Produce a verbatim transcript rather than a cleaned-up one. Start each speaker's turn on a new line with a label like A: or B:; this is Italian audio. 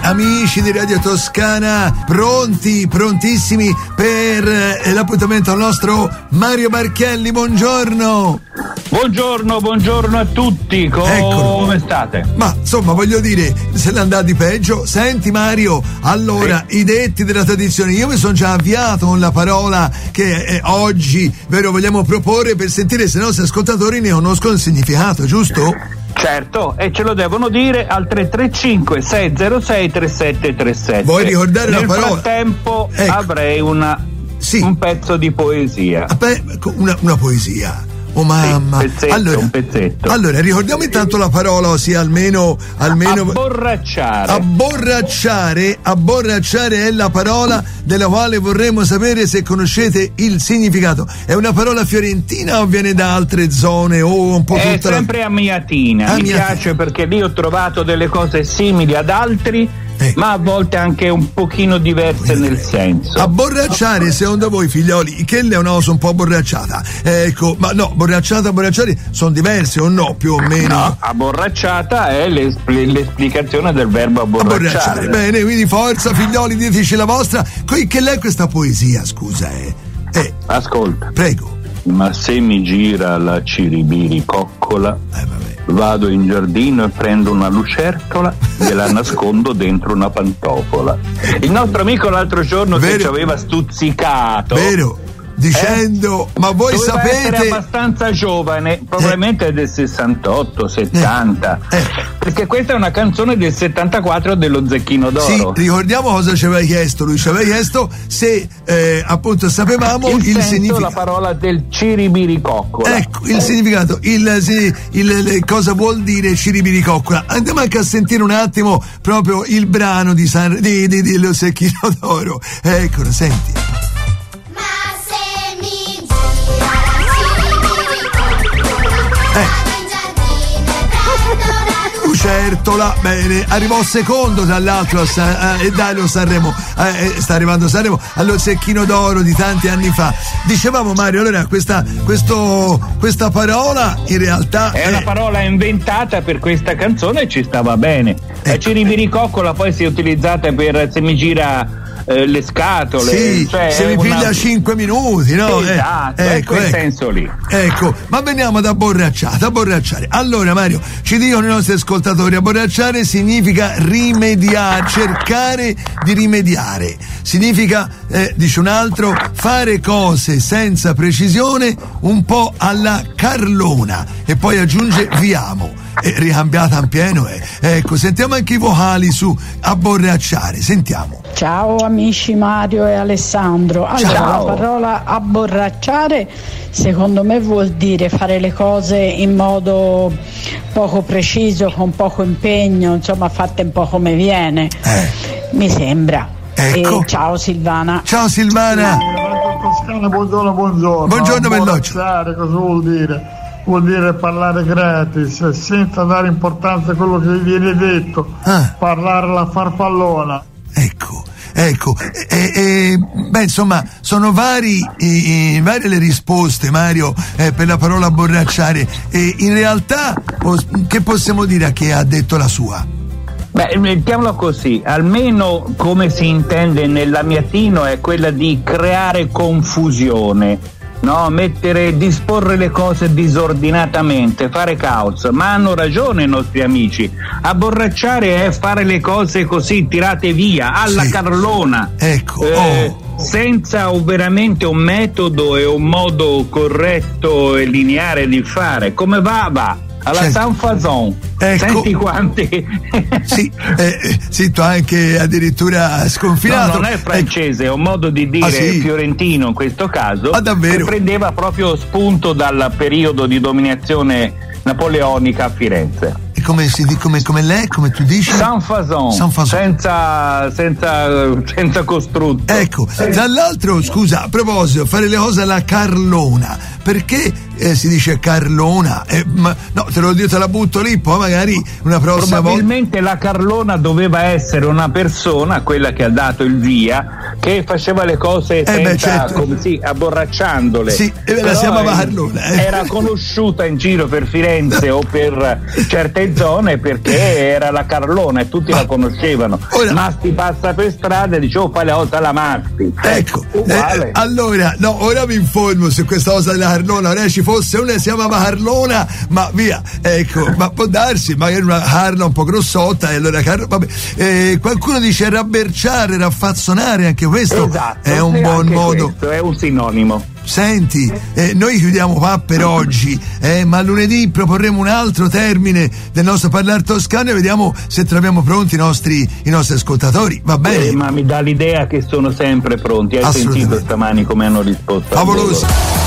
A: amici di Radio Toscana, pronti, prontissimi per eh, l'appuntamento al nostro Mario Marchielli. Buongiorno.
B: Buongiorno, buongiorno a tutti, come Eccolo. state?
A: Ma insomma, voglio dire, se ne andati peggio. Senti Mario, allora, sì. I detti della tradizione, io mi sono già avviato con la parola che eh, oggi, vero, vogliamo proporre per sentire se i nostri ascoltatori ne conoscono il significato, giusto?
B: Certo, e ce lo devono dire al tre tre cinque sei zero sei tre sette tre sette.
A: Vuoi ricordare
B: Nel
A: la parola?
B: Nel frattempo
A: ecco.
B: avrei una,
A: sì.
B: un pezzo di poesia.
A: Beh, una, una poesia. Oh mamma,
B: sì, un pezzetto,
A: allora,
B: un pezzetto.
A: Allora, ricordiamo intanto la parola, ossia almeno, almeno
B: abborracciare.
A: Abborracciare, abborracciare è la parola della quale vorremmo sapere se conoscete il significato. È una parola fiorentina o viene da altre zone o un po'
B: è
A: tutta
B: sempre
A: la...
B: amiatina, mi
A: Amiatina.
B: piace perché lì ho trovato delle cose simili ad altri,
A: Eh.
B: ma a volte anche un pochino diverse nel senso.
A: Abborracciare, secondo voi figlioli, che è una cosa un po' abborracciata? Ecco, ma no, borracciata, abborracciare sono diverse o no, più o meno?
B: No, abborracciata è l'espl- l'esplicazione del verbo abborracciare.
A: Abborracciare, bene, quindi forza figlioli, diteci la vostra. Che lei questa poesia, scusa, eh? eh
B: Ascolta.
A: Prego.
B: Ma se mi gira la ciribiricoccola,
A: eh, vabbè.
B: Vado in giardino e prendo una lucertola, gliela nascondo dentro una pantofola. Il nostro amico l'altro giorno Vero. che ci aveva stuzzicato.
A: Vero. Dicendo, eh? ma voi
B: Doveva
A: sapete.
B: essere abbastanza giovane, probabilmente eh. è del sessantotto settanta. Eh. Eh. Perché questa è una canzone del settantaquattro dello Zecchino d'Oro.
A: Sì, ricordiamo cosa ci aveva chiesto. Lui ci aveva chiesto se eh, appunto sapevamo il,
B: il
A: significato.
B: La parola del ciribiricoccola.
A: Ecco, il significato, il, il, il cosa vuol dire ciribiricoccola. Andiamo anche a sentire un attimo proprio il brano di San, di, di, di Lo Zecchino d'Oro. Eccolo, senti. Lucertola, bene, arrivò secondo tra l'altro e eh, dai lo Sanremo, eh, sta arrivando Sanremo allo Zecchino d'Oro di tanti anni fa. Dicevamo Mario, allora questa, questo, questa parola in realtà
B: è,
A: è
B: una parola inventata per questa canzone e ci stava bene.
A: Ecco.
B: La ciribiricoccola poi si è utilizzata per se mi gira eh, le scatole,
A: sì,
B: cioè
A: se mi
B: una...
A: piglia cinque minuti, no?
B: Esatto,
A: eh,
B: ecco, in quel
A: ecco.
B: senso lì.
A: Ecco, ma veniamo ad abborracciare, abborracciare. Allora Mario, ci dicono i nostri ascoltatori, abborracciare significa rimediare, cercare di rimediare. Significa, eh, dice un altro, fare cose senza precisione, un po' alla Carlona. E poi aggiunge viamo. E ricambiata in pieno è. Ecco, sentiamo anche i vocali su abborracciare, sentiamo.
C: Ciao amici Mario e Alessandro. Allora,
B: Ciao.
C: la parola abborracciare secondo me vuol dire fare le cose in modo poco preciso, con poco impegno, insomma fatte un po' come viene.
A: Eh.
C: Mi sembra.
A: Ecco.
C: E ciao Silvana.
A: Ciao Silvana.
D: Toscana, buongiorno, buongiorno.
A: Buongiorno Belloccio.
D: Cosa vuol dire? Vuol dire parlare gratis, senza dare importanza a quello che vi viene detto,
A: ah.
D: parlare alla farfallona.
A: Ecco, ecco, e, e, beh insomma sono vari, e, varie le risposte Mario eh, per la parola abborracciare e in realtà che possiamo dire a chi ha detto la sua?
B: Beh, mettiamolo così, almeno come si intende nell'amiatino è quella di creare confusione. No, mettere, disporre le cose disordinatamente, fare caos, ma hanno ragione i nostri amici. Abborracciare è fare le cose così tirate via alla
A: sì.
B: Carlona.
A: Ecco,
B: eh,
A: oh.
B: senza veramente un metodo e un modo corretto e lineare di fare. Come va? Va. Alla
A: certo.
B: San Fazon.
A: Ecco.
B: Senti quanti.
A: Sì, eh, sento anche addirittura sconfinato.
B: No, non è francese, ecco. È un modo di dire ah, sì? fiorentino in questo caso.
A: Ah, davvero?
B: Che prendeva proprio spunto dal periodo di dominazione napoleonica a Firenze.
A: E come si dice, come, come lei, come tu dici?
B: San Fazon,
A: San Fazon.
B: Senza, senza, senza costrutto.
A: Ecco, tra l'altro, scusa, a proposito, fare le cose alla Carlona, perché eh, si dice Carlona, eh, ma no, te lo dico, te la butto lì, poi magari una prossima
B: probabilmente
A: volta.
B: La Carlona doveva essere una persona, quella che ha dato il via, che faceva le cose senza,
A: eh beh, certo.
B: come, sì, abborracciandole.
A: Sì, e la chiamava Carlona. Eh.
B: Era conosciuta in giro per Firenze o per certe zone perché era la Carlona e tutti ma, la conoscevano. Ora, Masti passa per strada e dice: oh, fai la volta alla Masti.
A: Ecco, eh, allora, no, ora mi informo su questa cosa della Carlona. Ora ci fosse una che si chiamava Carlona, ma via, ecco, ma può darsi, magari una Carla un po' grossotta, e allora Car- vabbè. Eh, qualcuno dice rabberciare, raffazzonare, anche questo
B: esatto,
A: è un buon modo.
B: Questo è un sinonimo.
A: Senti, eh, noi chiudiamo qua per oggi, eh, ma lunedì proporremo un altro termine del nostro parlare toscano e vediamo se troviamo pronti i nostri, i nostri ascoltatori, va bene?
B: Eh, ma mi dà l'idea che sono sempre pronti, hai sentito stamani come hanno risposto?
A: Favoloso.